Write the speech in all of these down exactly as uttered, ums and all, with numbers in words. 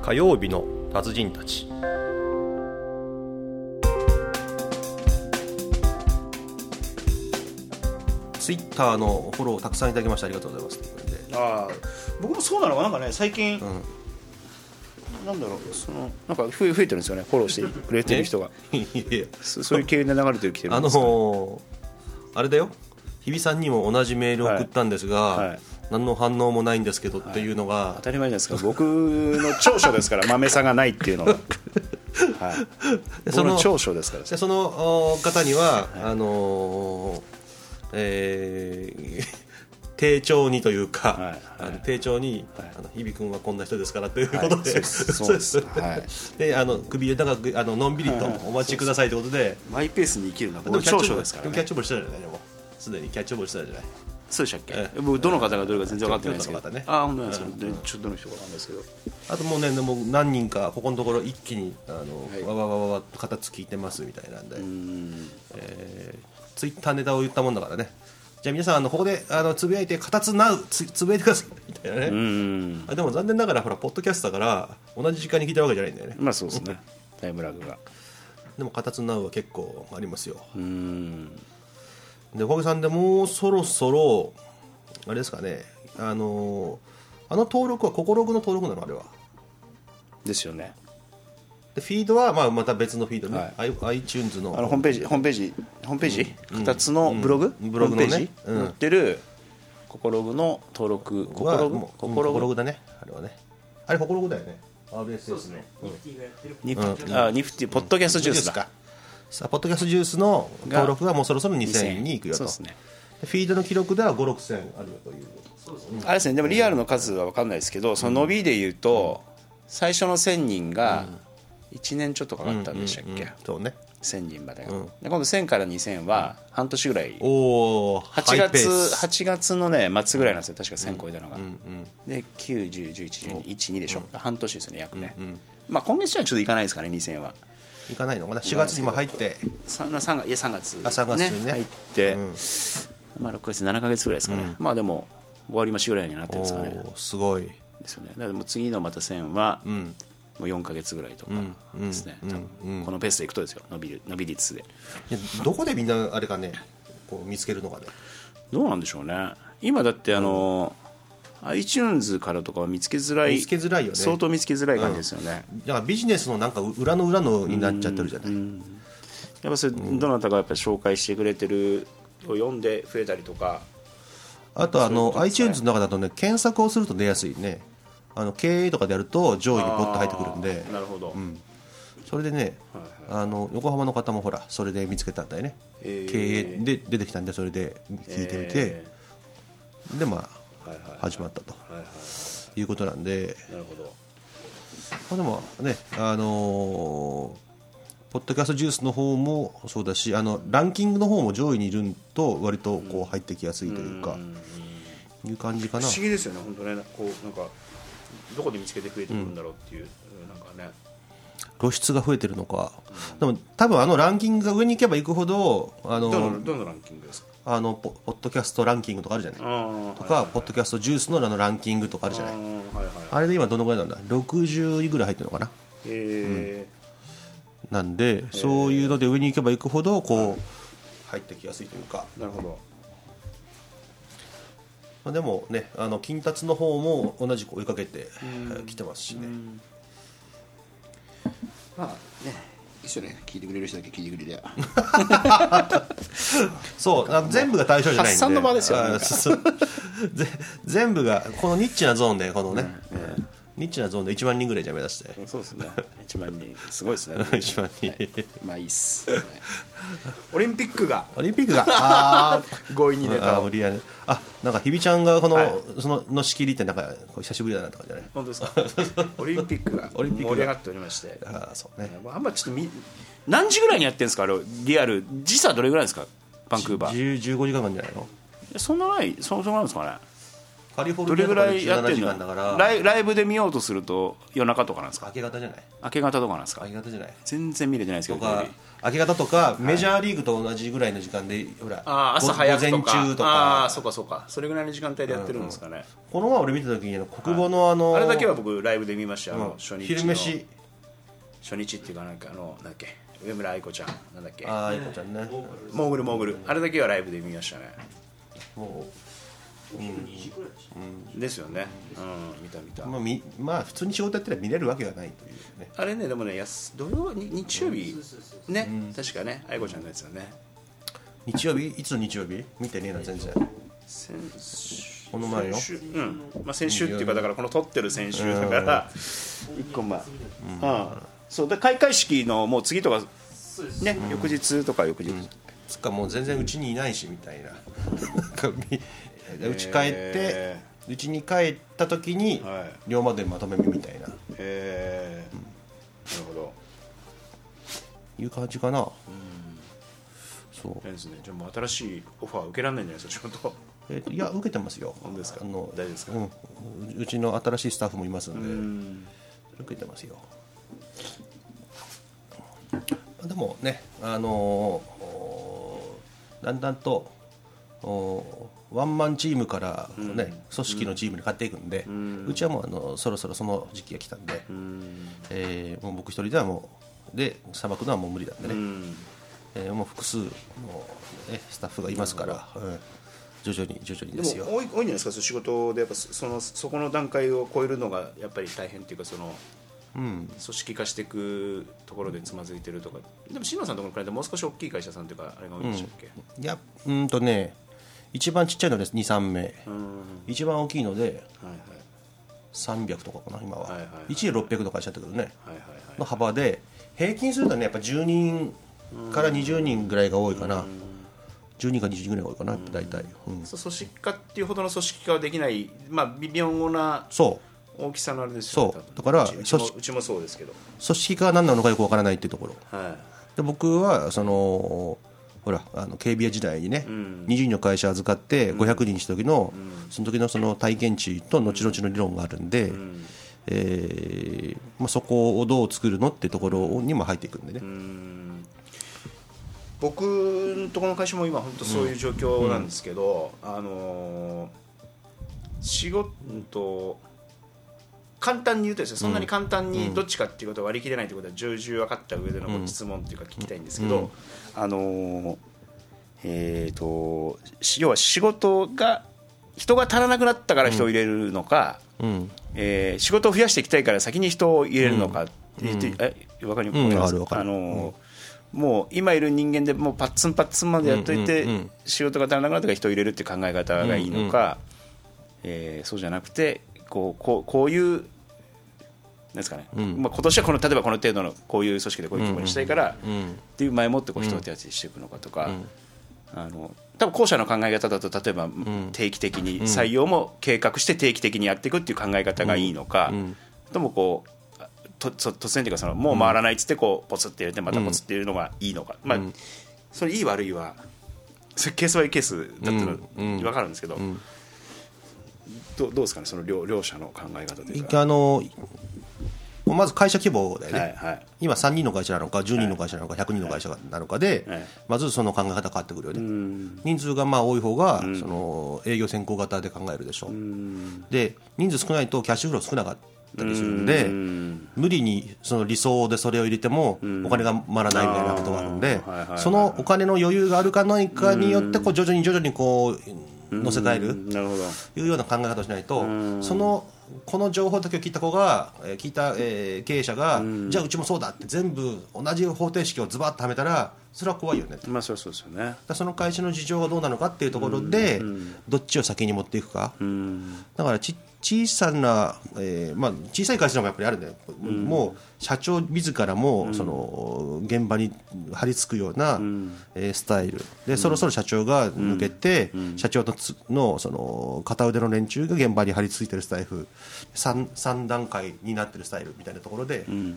火曜日の達人たち。ツイッターのフォローたくさんいただきましてありがとうございますというで、あ僕もそうなのかなんかね最近、 うん、 なんだろうそのなんか増え、増えてるんですよねフォローしてくれてる人がいやいやそ, そういう系で流れてるきてるんですか、ね、 あのー、あれだよ日比さんにも同じメールを送ったんですが、はいはい、何の反応もないんですけどっていうのが、はい、 当たり前じゃないですか僕の長所ですから豆さがないっていうのが、はい、僕の長所ですから。 でその方には、はい、あのーえー、丁重にというか、はいはい、あの丁重に、はい、あの日比君はこんな人ですからということで、はい、そうです、はい、であの首長くあののんびりとお待ちくださいということで、 マイペースに生きるのは僕の長所ですからね。 キャッチボールしてたじゃないもうすでにキャッチボールしてたじゃない。 そうでしたっけ、ええ、僕どの方がどれか全然分かってないですけど、 ね、 あ本当なんですけど、うん、ちょっとどの人かなんですけど、 あともうねもう何人かここのところ一気にあの、はい、わわわわわと片付聞いてますみたいなんで、うん、えー、ツイッターネタを言ったもんだからね。じゃあ皆さんあのここであのつぶやいて片つなう つ, つぶやいてくださいみたいなね。うんあでも残念ながらほらポッドキャストだから同じ時間に聞いたわけじゃないんだよね。 まあそうですねタイムラグがでも片つなうは結構ありますよ。うんでおかげさんでもうそろそろあれですかねあのあの登録はココログの登録なのあれはですよね。 でフィードはまあまた別のフィードね、はい、iTunes のあのホームページホームページホームページふたつのブログ、 うん、ブログのね、 うん、載ってるココログの登録ココログココログだねあれはねあれココログだよね アールエスエス の、うん、ニフティがやってるニフティ、うん、あニフティポッドキャストジュースだ、うん、 さあポッドキャストジュースの登録がもうそろそろにせんにいくよと。そうですね。フィードの記録ではごせんろくせんあるよという。 そうですね、あれですね。でもリアルの数は分かんないですけど、その伸びでいうと、うん、最初のせんにんがいちねんちょっとかかったんでしたっけ、うんうんうん、 そうねせんにんまでが、うん、で今度せんからにせんは半年ぐらい、 おはちがつはちがつの、ね、末ぐらいなんですよ確かせん超えたのが、うんうんうん、できゅう、じゅう、じゅういち、じゅうに、いち、にでしょ、うん、半年ですよね約ね、うんうんまあ、今月じゃちょっといかないですかねにせんはいかないのかなしがつにも入って 3, 3月いやさんがつ、 あさんがつにね入って、うんまあ、ろっかげつななかげつぐらいですかね、うん、まあでも終わり増しぐらいになってるんですかね。 すごいですよね。だからもう次のまたせんは、うん、もうよんかげつぐらいとかですね、うんうんうん、このペースでいくとですよ伸びる伸び率で。 いやどこでみんなあれかねこう見つけるのかね。 どうなんでしょうね。今だってあの、うん、iTunes からとかは見つけづらい、 見つけづらいよね。 相当見つけづらい感じですよね、 うん、だからビジネスのなんか裏の裏のになっちゃってるじゃない。うんうん、 やっぱそれどなたがやっぱり紹介してくれてるを読んで増えたりとか。 あとあの iTunes の中だとね検索をすると出やすいね。あの経営とかでやると上位にポッと入ってくるんで。 なるほど、うん、 それでね、はいはい、あの横浜の方もほらそれで見つけたんだよね、えー、経営で出てきたんでそれで聞いてみて、えー、でまあ、はいはいはい、始まったと、はいはいはい、いうことなんで。 なるほど。 まあ、でもねあのーポッドキャストジュースの方もそうだしあのランキングの方も上位にいると割とこう入ってきやすいというか、うん、いう感じかな。 不思議ですよね本当ね。こうなんかどこで見つけてくれてくるんだろうっていう、うん、なんかね露出が増えてるのか、うん、でも多分あのランキングが上に行けば行くほどあのどのどのランキングですか。 あのポッドキャストランキングとかあるじゃないとか、はいはいはい、ポッドキャストジュースのあのランキングとかあるじゃない。 あ,、はいはい、あれで今どのぐらいなんだろくじゅういぐらい入ってるのかな。へえ、うん、なんでそういうので上に行けば行くほどこう入ってきやすいというか。 なるほど。 まあ、でもねあの金達の方も同じく追いかけてきてますしね。 まあね一緒ね聞いてくれる人だけ聞いてくれりゃそうあの全部が対象じゃないんで発散の場ですよね。 全部がこのニッチなゾーンでこのね、うんうん、ニッチなゾーンでいちまんにんぐらいじゃ目指して。 そうですねいちまんにんすごいですねいちまんにん、はい、 まあいいっす、ね、オリンピックがオリンピックがあごいに出た。 あ無理やね。あなんか日比ちゃんがこの、はい、そのの仕切りってなんか久しぶりだなとかじゃない。 本当ですかオリンピックが盛り上がっておりまして。 あそうね。 あんまちょっとみ何時ぐらいにやってるんですかあれリアル時差どれぐらいですかバンクーバー。 じゅう、じゅうごじかんなんじゃないの。 そんなないそんななんですかね。 カリフォルニアとかでじゅうななじかんだからライ、ライブで見ようとすると夜中とかなんですか？ 明け方じゃない？ 明け方とかなんですか？ 明け方じゃない？ 全然見れてないですけど、 とか明け方とかメジャーリーグと同じぐらいの時間で、ほらあ朝早くとか午前中とか、 ああそうかそうか、それぐらいの時間帯でやってるんですかね。うんうん、 この前俺見た時に国母のあの、 はい、あれだけは僕ライブで見ました。あの、うん、初日の昼飯初日っていうかなんかあのなんだっけ上村愛子ちゃんなんだっけあ愛子ちゃんねモーグルモーグルあれだけはライブで見ましたね。 もう、うんうん、ですよね、うん、見た見た、 まあ、みまあ普通に仕事やってら見れるわけがないというね。 あれねでもねやす土曜に日曜日、うん、ね、うん、確かね愛子ちゃんのやつよね。 日曜日いつの日曜日見てねえな全然。 先週この前の先週、うんまあ、先週っていうかだからこの撮ってる先週だからいっこまえ、うんうん、そうで開会式のもう次とかね、うん、翌日とか翌日、うん、 つかもう全然うちにいないしみたいなうち帰ってうちに帰った時に、はい、龍馬伝まとめ見みたいな、 へー、うん、なるほどいう感じかな、うん、 そうですね。じゃあもう新しいオファー受けられないんじゃないですか仕事。 えー、いや受けてますよ。 本当ですか？ あの大丈夫ですか？ うん、うちの新しいスタッフもいますのでん受けてますよ。でもね、あのー、だんだんとワンマンチームから、ね、うん、組織のチームに変わっていくんで、うん、うちはもうあのそろそろその時期が来たんで、うん、えー、もう僕一人ではもうでさばくのはもう無理なんでね、うん、えー、もう複数の、ね、スタッフがいますから、うん、徐々に徐々にですよ。 でも多い、多いんじゃないですか仕事でやっぱそのそこの段階を超えるのがやっぱり大変っていうかその、うん、組織化していくところでつまずいてるとか。でも篠田さんのところからもう少し大きい会社さんというかあれが多いんでしたっけ？ うん、いやうんとね一番ちっちゃいので にさんめい、うん、一番大きいので、はいはい、さんびゃくとかかな今は、はいはいはい、いちでろっぴゃくとかしちゃったけどね、はいはいはい、の幅で平均するとねやっぱじゅうにんからにじゅうにんぐらいが多いかな、うん、じゅうにんかにじゅうにんぐらいが多いかなって大体、うんうん、 そう組織化っていうほどの組織化はできない、まあ、微妙な大きさのあれですよね。 そうだからうちも、うちもそうですけど組織化は何なのかよくわからないっていうところ、 はい、 で僕はそのほらあのケービア時代にね、うん、にじゅうにんの会社預かってごひゃくにんにした時の、うん、その時のその体験値と後々の理論があるんで、うん、えーまあ、そこをどう作るのっていうところにも入っていくんでね、うん、 僕のところの会社も今本当そういう状況なんですけど、うん、あのー、仕事簡単に言うとですね、そんなに簡単にどっちかっていうことを割り切れないということは重々分かった上でのご質問っていうか聞きたいんですけど、うん、あのー、えーと要は仕事が人が足らなくなったから人を入れるのか、うん、えー、仕事を増やしていきたいから先に人を入れるのかって言って、うん、え分かりますか？あのーうん、もう今いる人間でもうパッツンパッツンまでやっといて、うんうんうん、仕事が足らなくなったから人を入れるっていう考え方がいいのか、うんうん、えー、そうじゃなくてこう、こう、こういうですかね、うん、まあ、今年はこの例えばこの程度のこういう組織でこういう規模にしたいからっていう前もってこう人を手当てしていくのかとか、うん、あの多分後者の考え方だと例えば定期的に採用も計画して定期的にやっていくっていう考え方がいいのか、うん、ともこうと突然というかそのもう回らないっつってこうポツって入れてまたポツって入れるのがいいのか、まあ、それいい悪いはケースバイケースだったら分かるんですけど、ど, どうですかねその 両, 両者の考え方というか。 あのまず会社規模だよね、 はいはい、 今さんにんの会社なのかじゅうにんの会社なのかひゃくにんの会社なのかで、はい、まずその考え方変わってくるよね。人数がまあ多い方がその営業先行型で考えるでしょう。で人数少ないとキャッシュフロー少なかったりするんで無理にその理想でそれを入れてもお金が回らないみたいなことがあるんで、そのお金の余裕があるかないかによってこう徐々に徐々にこう乗せ替えるというような考え方をしないと、そのこの情報だけを聞いた子が聞いた、えー、経営者が、うん、じゃあうちもそうだって全部同じ方程式をズバッとはめたらそれは怖いよねって、 まあ、そうそうですよね。 だその会社の事情がどうなのかっていうところで、うん、どっちを先に持っていくか、うん、だからち小さな、えーまあ、小さい会社の方がやっぱりあるんだよ、うん、もう社長自らも、うん、その現場に張り付くような、うんえー、スタイルで、うん、そろそろ社長が抜けて、うん、社長 の, の, その片腕の連中が現場に張り付いてるスタイル 3, 3段階になってるスタイルみたいなところで、うん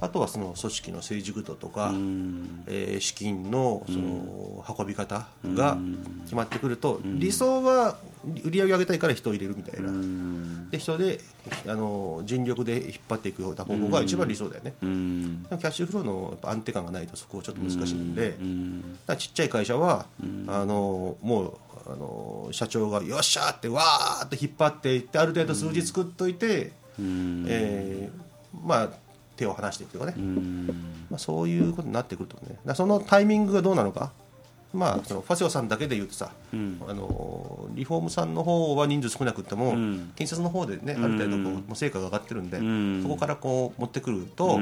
あとはその組織の成熟度とか、えー、資金のその運び方が決まってくると、理想は売り上げ上げたいから人を入れるみたいな、で人であの尽力で引っ張っていくような方法が一番理想だよね。でもキャッシュフローのやっぱ安定感がないとそこはちょっと難しいんで、だからちっちゃい会社はあのもうあの社長がよっしゃーってわーって引っ張っていってある程度数字作っといて、えー、まあ手を離していくというかね、まあ、そういうことになってくるとね、だからそのタイミングがどうなのか、まあ、そのファセオさんだけで言うとさ、うん、あのリフォームさんの方は人数少なくっても、うん、建設の方でねある程度こう、もう成果が上がってるんで、うん、そこからこう持ってくると、うん、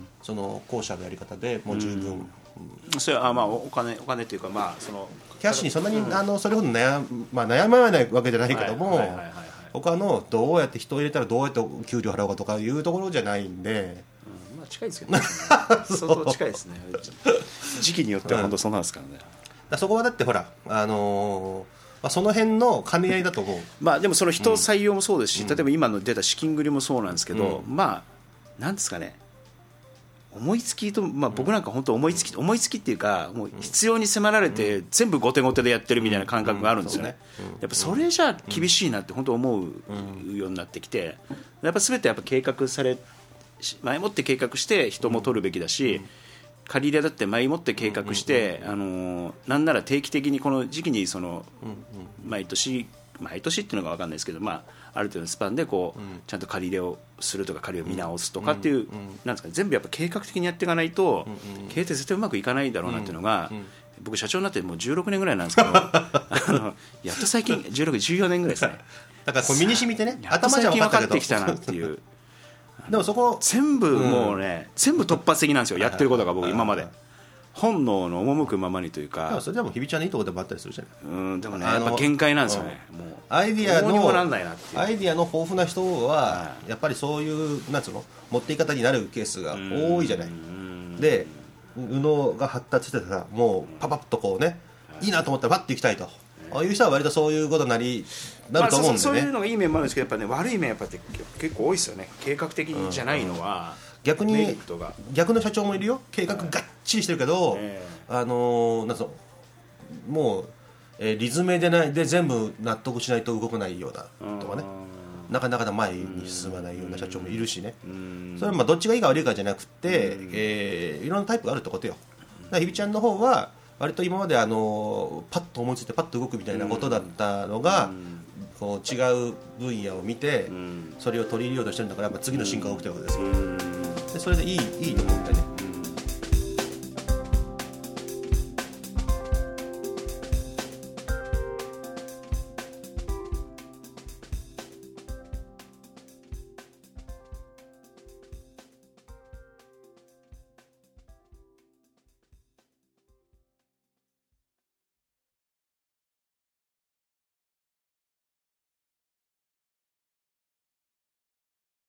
その後者のやり方でもう十分、うんうん、それはあ、まあ、お金お金というか、まあ、そのキャッシュにそんなに、うん、あのそれほど悩、まあ、悩まないわけじゃないけども、他のどうやって人を入れたらどうやって給料払うかとかいうところじゃないんで、 うん、まあ、近いですけどね相当近いですね時期によっては本当そうなんですからね、 だそこはだってほら、あのーまあ、その辺の兼ね合いだと思う。 まあでもその人採用もそうですし、うん、例えば今の出た資金繰りもそうなんですけど、うん、まあなんですかね、思いつきと、まあ、僕なんか本当思いつき、思いつきっていうかもう必要に迫られて全部後手後手でやってるみたいな感覚があるんですよね。やっぱそれじゃ厳しいなって本当思うようになってきて、やっぱ全てやっぱ計画され前もって計画して人も取るべきだし、借り入れだって前もって計画して、あのなんなら定期的にこの時期にその毎年毎年っていうのが分かんないですけど、まあある程度のスパンでこうちゃんと借り入れをするとか借りを見直すとかっていうなんですかね、全部やっぱ計画的にやっていかないと経営って絶対うまくいかないだろうなっていうのが、僕社長になってもうじゅうろくねんぐらいなんですけどあのやっと最近じゅうろく、じゅうよねんぐらいですね。 だからこう身に染みてね、 頭じゃ分かってきたなっていうでもそこ全部もうね、うん、全部突発的なんですよ、やってることが僕今まで本能の赴くままにというか。 でもそれでも日比ちゃんのいいところでもあったりするじゃない。 うん、でもねやっぱ限界なんですよね、うん、もうアイディアのどうにもなんないなっていう。 アイディアの豊富な人はやっぱりそういうなんつうの持っていき方になるケースが多いじゃない。で右脳が発達してたらもうパパッとこうね、いいなと思ったらパッといきたいと、ああいう人は割とそういうことになりなると思うんでね、まあ、 そういうのがいい面もあるんですけど、やっぱね悪い面やっぱ結構多いですよね。計画的じゃないのは、 うん、逆に逆の社長もいるよ。計画がっちりしてるけど、えー、あのー、なんつうのもう、えー、リズムでないで全部納得しないと動かないようなとかね、なかなか前に進まないような社長もいるしね。それはまあどっちがいいか悪いかじゃなくて、えー、いろんなタイプがあるってことよ。だから日比ちゃんの方は割と今まであのパッと思いついてパッと動くみたいなことだったのが、こう違う分野を見てそれを取り入れようとしてるんだから、やっぱ次の進化が起きてるわけですよ。でそれでいいいいと思うんだよね。